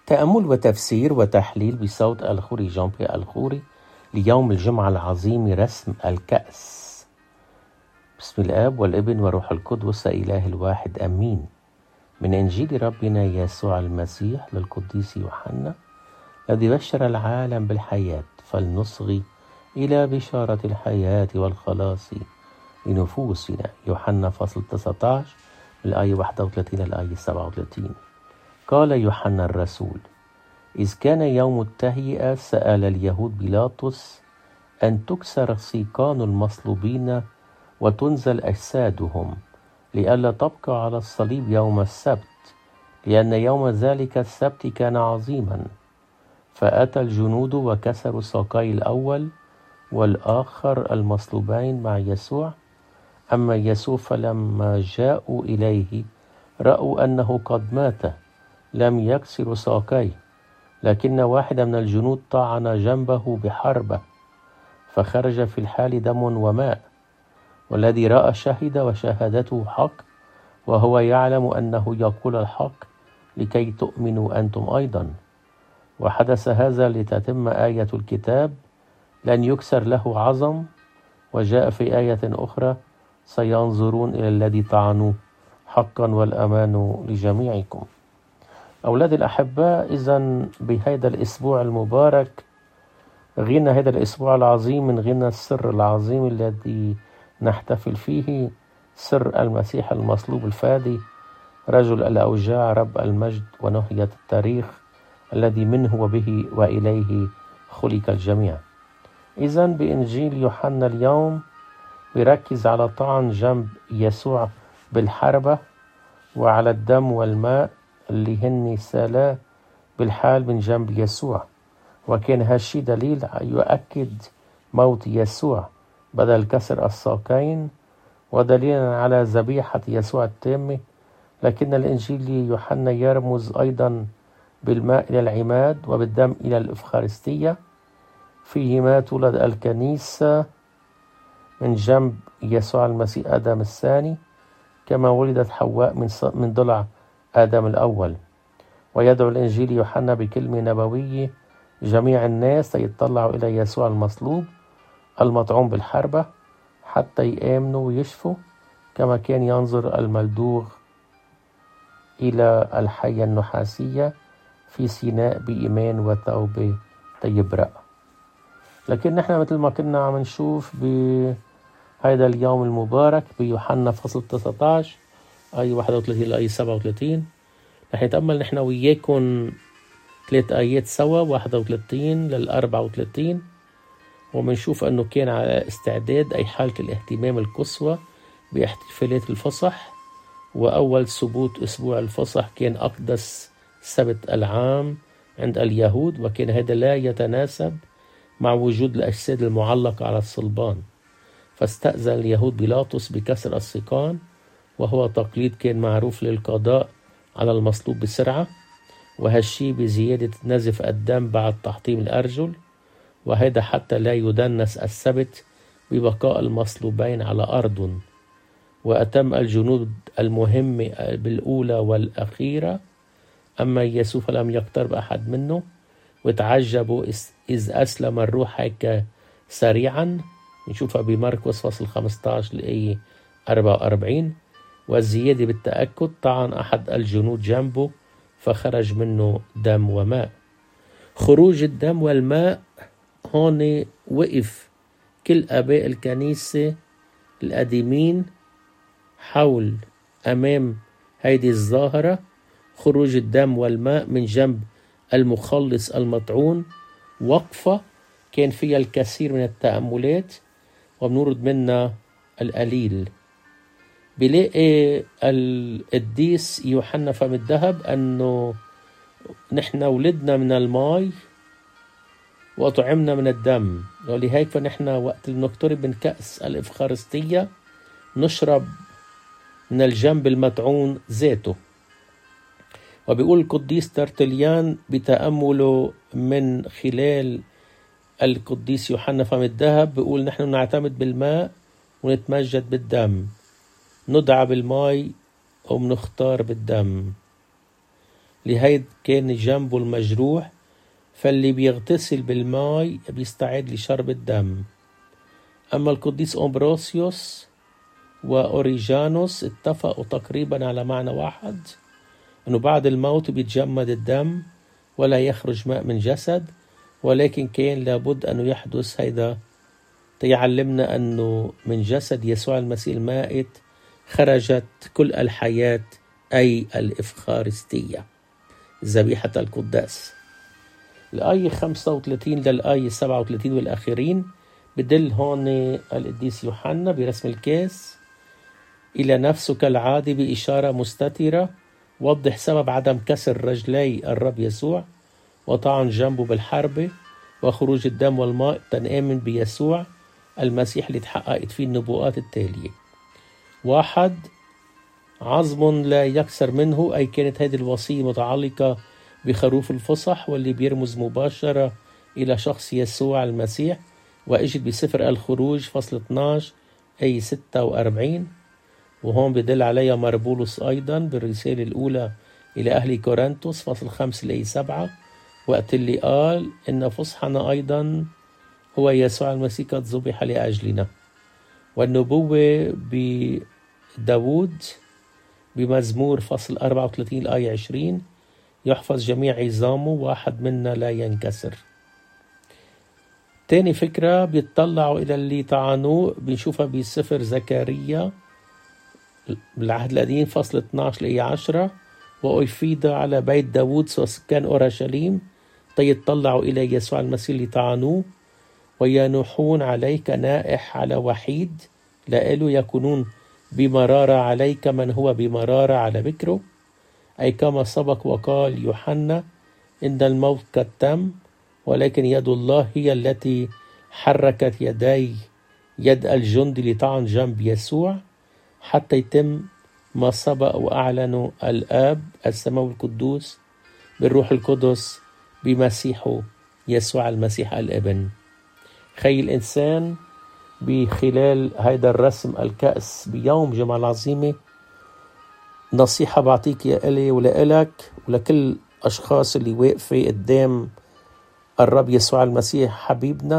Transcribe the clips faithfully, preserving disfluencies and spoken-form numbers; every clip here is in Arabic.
تأمل وتفسير وتحليل بصوت الخوري جان بيير الخوري ليوم الجمعة العظيم رسم الكأس. بسم الآب والابن وروح القدس إله الواحد أمين. من إنجيل ربنا يسوع المسيح للقديس يوحنا الذي بشر العالم بالحياة، فلنصغي إلى بشارة الحياة والخلاص لنفوسنا. يوحنا فصل تسعة عشر من الآية واحد وثلاثين الآية سبعة وثلاثين. قال يوحنا الرسول: إذ كان يوم التهيئة سأل اليهود بيلاطس أن تكسر سيقان المصلوبين وتنزل أجسادهم لئلا تبقى على الصليب يوم السبت، لأن يوم ذلك السبت كان عظيما. فأتى الجنود وكسروا ساقي الأول والآخر المصلوبين مع يسوع. أما يسوع فلما جاءوا إليه رأوا أنه قد مات، لم يكسروا ساقيه، لكن واحد من الجنود طعن جنبه بحربة فخرج في الحال دم وماء. والذي رأى شهد وشهادته حق، وهو يعلم أنه يقول الحق لكي تؤمنوا أنتم أيضا. وحدث هذا لتتم آية الكتاب: لن يكسر له عظم. وجاء في آية أخرى: سينظرون إلى الذي طعنوه حقا والأمان لجميعكم. أولاد الأحباء، إذن بهذا الأسبوع المبارك غنى هذا الأسبوع العظيم من غنى السر العظيم الذي نحتفل فيه، سر المسيح المصلوب الفادي، رجل الأوجاع، رب المجد ونهية التاريخ، الذي منه وبه وإليه خلق الجميع. إذن بإنجيل يوحنا اليوم بيركز على طعن جنب يسوع بالحربة وعلى الدم والماء اللي هن سالاه بالحال من جنب يسوع، وكان هالشي دليل يؤكد موت يسوع بدل كسر الساقين، ودليلا على ذبيحة يسوع التامة. لكن الإنجيل يوحنا يرمز أيضا بالماء إلى العماد وبالدم إلى الإفخارستية، فيهما تولد الكنيسة من جنب يسوع المسيح آدم الثاني، كما ولدت حواء من من ضلع آدم الأول. ويدعو الإنجيل يوحنا بكلمة نبوية جميع الناس يتطلعوا إلى يسوع المصلوب المطعون بالحربة حتى يآمنوا ويشفوا، كما كان ينظر الملدوغ إلى الحية النحاسية في سيناء بإيمان وتوبة تيبرأ. لكن نحن مثل ما كنا عم نشوف بهذا اليوم المبارك بيوحنا فصل تسعة عشر آية واحد وثلاثين لآية سبعة وثلاثين، رح نتأمل نحن وياكم ثلاث آيات سوا، واحد وثلاثين للأربعة وثلاثين، ومنشوف أنه كان على استعداد أي حالة الاهتمام القصوى باحتفالات الفصح. وأول ثبوت أسبوع الفصح كان أقدس سبت العام عند اليهود، وكان هذا لا يتناسب مع وجود الأجساد المعلقة على الصلبان، فاستأذن اليهود بيلاطس بكسر السيقان، وهو تقليد كان معروف للقضاء على المصلوب بسرعة، وهالشي بزيادة نزف الدم بعد تحطيم الأرجل، وهذا حتى لا يدنس السبت ببقاء المصلوبين على أرض. وأتم الجنود المهمة بالأولى والأخيرة. أما يسوع فلم يقترب أحد منه، وتعجبوا إذ أسلم الروح هيك سريعا، نشوفها بمرقس فصل خمسة عشر الآية أربعة وأربعين. والزيادة بالتأكد: طعن أحد الجنود جنبه فخرج منه دم وماء. خروج الدم والماء هون وقف كل آباء الكنيسة القديمين حول أمام هيدي الظاهرة، خروج الدم والماء من جنب المخلص المطعون، وقفة كان فيها الكثير من التأملات وبنورد منها القليل. بلاقي القديس يوحنا فم الذهب أنه نحن ولدنا من الماء وطعمنا من الدم، ولهيك فنحن وقت نقترب من كأس الإفخارستية نشرب من الجنب المطعون ذاته. وبيقول القديس ترتليان بتأمله من خلال القديس يوحنا فم الذهب، بيقول نحن نعتمد بالماء ونتمجد بالدم، ندعى بالماء ومنختار بالدم. لهيد كان جنبه المجروح، فاللي بيغتسل بالماء بيستعد لشرب الدم. أما القديس أمبروسيوس وأوريجانوس اتفقوا تقريبا على معنى واحد، أنه بعد الموت بيتجمد الدم ولا يخرج ماء من جسد، ولكن كان لابد أنه يحدث هيدا تيعلمنا أنه من جسد يسوع المسيح المائت خرجت كل الحياة، أي الإفخارستية، ذبيحة القداس. الآية خمسة وثلاثين للآية سبعة وثلاثين والأخيرين بدل هون القديس يوحنا برسم الكاس إلى نفسه كالعادة بإشارة مستترة وضح سبب عدم كسر رجلي الرب يسوع وطعن جنبه بالحربة وخروج الدم والماء، تنآمن بيسوع المسيح اللي تحققت فيه النبوءات التالية. واحد، عظم لا يكسر منه، أي كانت هذه الوصية متعلقة بخروف الفصح واللي بيرمز مباشرة إلى شخص يسوع المسيح، وإجت بسفر الخروج فصل اثناشر أي ستة وأربعين، وهون بدل عليها مربولوس أيضا بالرسالة الأولى إلى أهل كورنثوس فصل خمسة أي سبعة، وقت اللي قال إن فصحنا أيضا هو يسوع المسيح قد ذبح لأجلنا. والنبوة بداود بمزمور فصل أربعة وثلاثين الآية عشرين، يحفظ جميع عظامه واحد منا لا ينكسر. تاني فكرة بيتطلعوا إلى اللي طعنوه بنشوفها بسفر زكريا بالعهد القديم فصل اثناشر الآية عشرة، وأفيد على بيت داود وسكان أورشليم تيطلعوا إلى يسوع المسيح اللي طعنوه وينوحون عليه كنائح على وحيد، لأنه يكونون بمرارة عليك من هو بمرارة على بكره، أي كما سبق وقال يوحنا إن الموت قد تم، ولكن يد الله هي التي حركت يدي يد الجندي لطعن جنب يسوع حتى يتم ما سبق وأعلنوا الآب السماوي القدوس بالروح القدس بمسيحه يسوع المسيح الابن. خي الإنسان بخلال هيدا الرسم الكأس بيوم جمعة العظيمة، نصيحة بعطيك يا إلي ولإلك ولكل أشخاص اللي واقفة قدام الرب يسوع المسيح حبيبنا.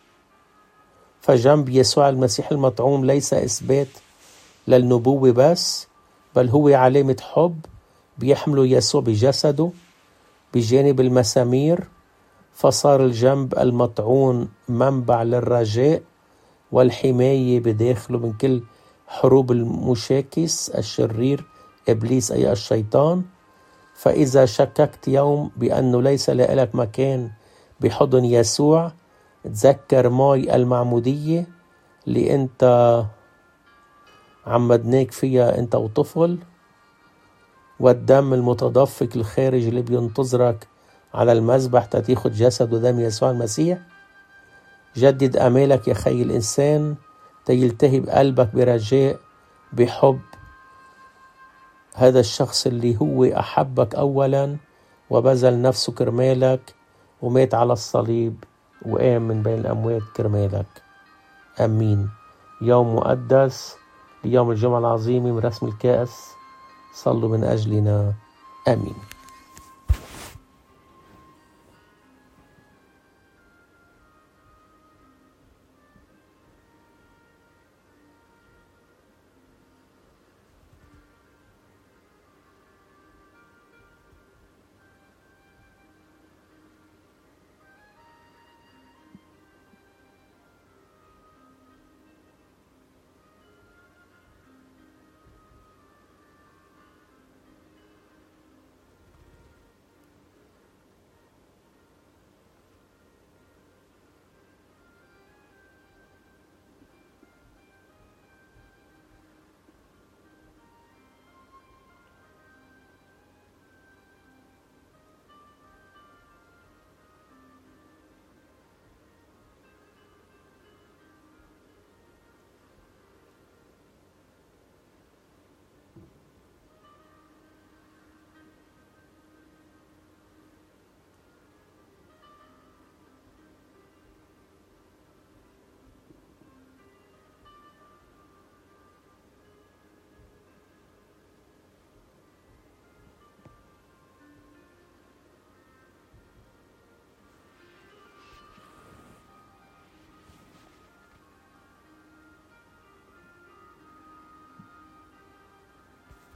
فجنب يسوع المسيح المطعوم ليس إثبات للنبوة بس، بل هو علامة حب بيحمله يسوع بجسده بجانب المسامير، فصار الجنب المطعون منبع للرجاء والحماية بداخله من كل حروب المشاكس الشرير إبليس أي الشيطان. فإذا شككت يوم بأنه ليس لك مكان بحضن يسوع، تذكر ماي المعمودية اللي أنت عمدناك فيها أنت وطفل، والدم المتدفق الخارج اللي بينتظرك على المذبح تاخد جسد ودم يسوع المسيح. جدد أمالك يا خي الإنسان تيلتهب قلبك برجاء بحب هذا الشخص اللي هو أحبك أولا وبذل نفسه كرمالك ومات على الصليب وقام من بين الأموات كرمالك. أمين. يوم مقدس ليوم الجمعة العظيمة من رسم الكأس، صلوا من أجلنا. آمين.